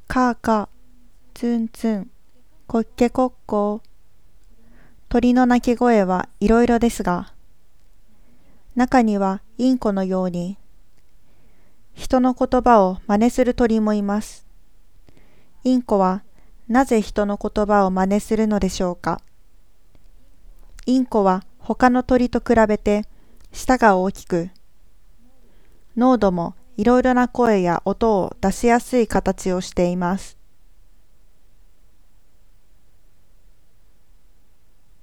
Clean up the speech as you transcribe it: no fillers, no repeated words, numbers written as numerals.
カーカー、ツンツン、コッケコッコー。鳥の鳴き声はいろいろですが、中にはインコのように、人の言葉を真似する鳥もいます。インコはなぜ人の言葉を真似するのでしょうか。インコは他の鳥と比べて舌が大きく、濃度もいろいろな声や音を出しやすい形をしています。